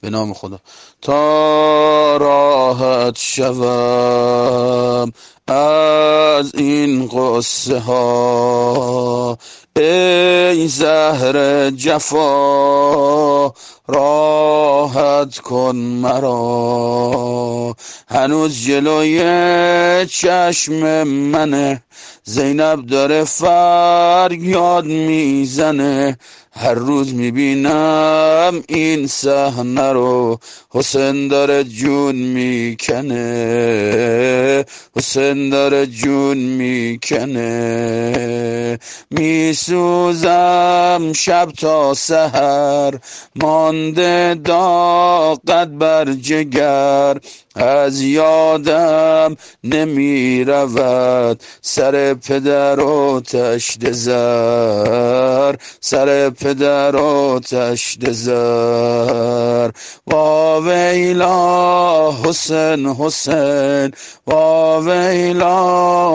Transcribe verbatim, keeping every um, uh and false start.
به نام خدا. تا راحت شوم از این قصه ها، ای زهر جفا راحت کن مرا. هنوز جلوی چشم منه زینب داره فریاد میزنه، هر روز میبینم این صحنه رو، حسین داره جون میکنه، حسین داره جون میکنه. میسوزم شب تا سحر، مانده داغت بر جگر، از یادم نمی رود سر پدر و تشت زر، سر پدر و تشت زر. وا ویلا حسین حسین، وا ویلا